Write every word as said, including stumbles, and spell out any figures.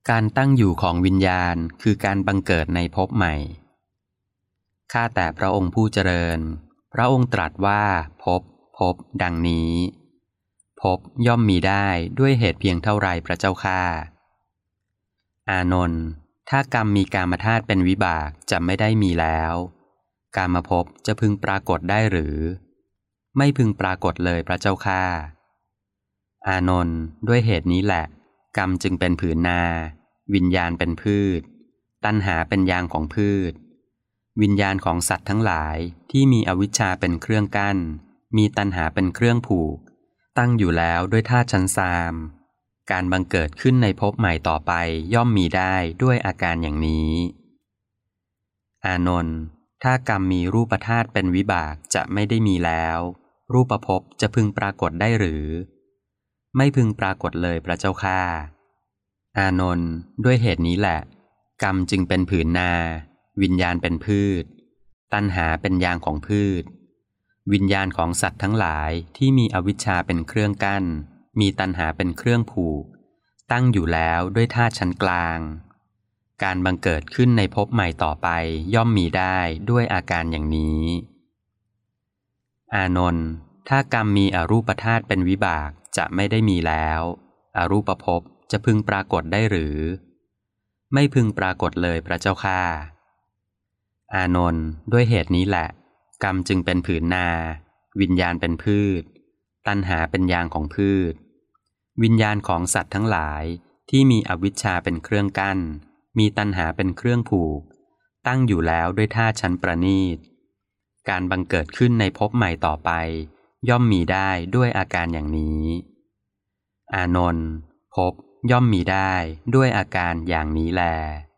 การตั้งอยู่ของวิญญาณคือการบังเกิดในภพใหม่ข้าแต่พระองค์ผู้เจริญพระองค์ตรัสว่าภพภพดังนี้ภพย่อมมีได้ด้วยเหตุเพียงเท่าไรพระเจ้าข้าอานนท์ถ้ากรรมมีกามธาตุเป็นวิบากจะไม่ได้มีแล้วกามภพจะพึงปรากฏได้หรือไม่พึงปรากฏเลยพระเจ้าข้าอานนท์ด้วยเหตุนี้แหละกรรมจึงเป็นผืนนาวิญญาณเป็นพืชตัณหาเป็นยางของพืชวิญญาณของสัตว์ทั้งหลายที่มีอวิชชาเป็นเครื่องกั้นมีตัณหาเป็นเครื่องผูกตั้งอยู่แล้วด้วยธาตุชั้นซามการบังเกิดขึ้นในภพใหม่ต่อไปย่อมมีได้ด้วยอาการอย่างนี้อานนท์ถ้ากรรมมีรูปธาตุเป็นวิบากจะไม่ได้มีแล้วรูปภพจะพึงปรากฏได้หรือไม่พึงปรากฏเลยพระเจ้าข้าอานนท์ด้วยเหตุนี้แหละกรรมจึงเป็นผืนนาวิญญาณเป็นพืชตัณหาเป็นยางของพืชวิญญาณของสัตว์ทั้งหลายที่มีอวิชชาเป็นเครื่องกั้นมีตัณหาเป็นเครื่องผูกตั้งอยู่แล้วด้วยธาตุชั้นกลางการบังเกิดขึ้นในภพใหม่ต่อไปย่อมมีได้ด้วยอาการอย่างนี้อานนท์ถ้ากรรมมีอรูปธาตุเป็นวิบากจะไม่ได้มีแล้วอรูปภพจะพึงปรากฏได้หรือไม่พึงปรากฏเลยพระเจ้าข้าอานนท์ด้วยเหตุนี้แหละกรรมจึงเป็นผืนนาวิญญาณเป็นพืชตัณหาเป็นยางของพืชวิญญาณของสัตว์ทั้งหลายที่มีอวิชชาเป็นเครื่องกั้นมีตัณหาเป็นเครื่องผูกตั้งอยู่แล้วด้วยธาตุชั้นประณีตการบังเกิดขึ้นในภพใหม่ต่อไปย่อมมีได้ด้วยอาการอย่างนี้อานนท์ภพย่อมมีได้ด้วยอาการอย่างนี้แล